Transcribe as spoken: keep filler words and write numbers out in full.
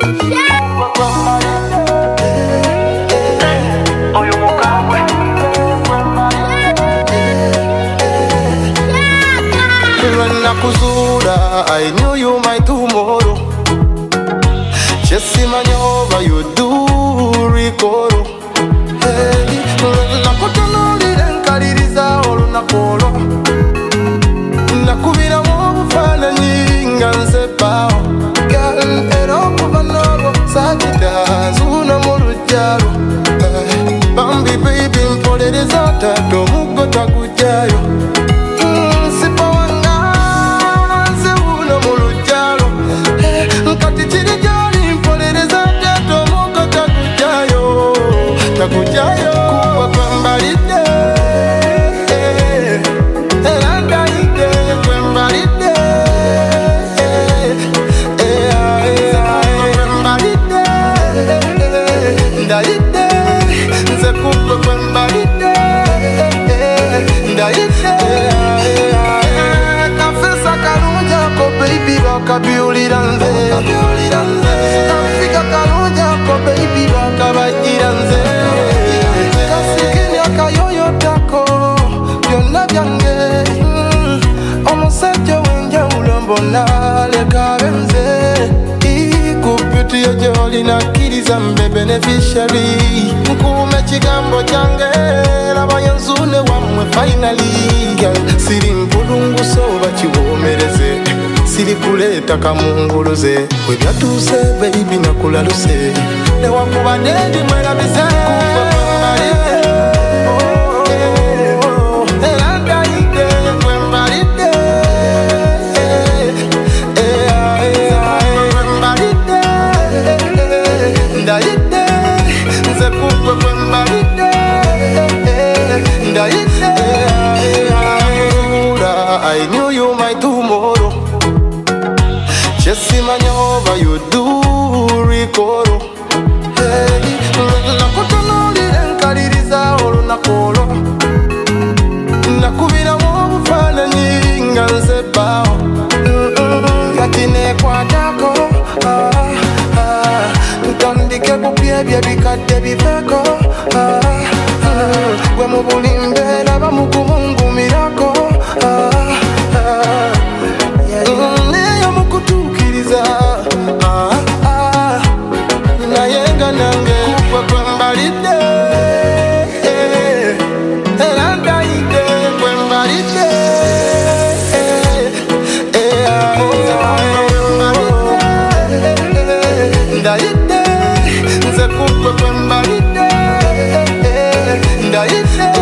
I knew you my tomorrow. Just Manyoba, you do recoro. Hey, Nakotoli and Kaririza or Nakolo. Nakubina Mofana Ningan Pao. Girl, Erokovanoro, Sajida, Zuna Morujaro. Bambi baby, for the resort, Domuko Takujayo. Takujayo kuwa kwembalide Elanda ide kwembalide Kwembalide Ndaide Nze kuwa kwembalide Ndaide Kafesa karuja ko baby baka biulira nze Kafika karuja ko baby baka bajira nze na kiriza beneficiary Nkume chigambo change Labayenzune wamwe finally Girl, siri mpulungu soba chiwomereze Siri kuleta kamunguluze Webyatuse baby nakulaluse Newakuba nendi mwela bize Kufa kwembalide Elanda ide kwembalide Ndaide, nze kukwe kwembalide Ndaide, I knew you my tomorrow. Chesi Manyoba, you do recoro. Hey, Nakotoli and Kaririza or Nakolo. Nakubina Mofana Ningan Pao. Yatine Kwatako. Baby kate biveko Gwe mubulimbera bamukumungu mirako Neyo mukutukiriza Nayenga nange Kufa kwembalide Elanda ide kwembalide Ndaide Nze kukwe kwembalide Ndaide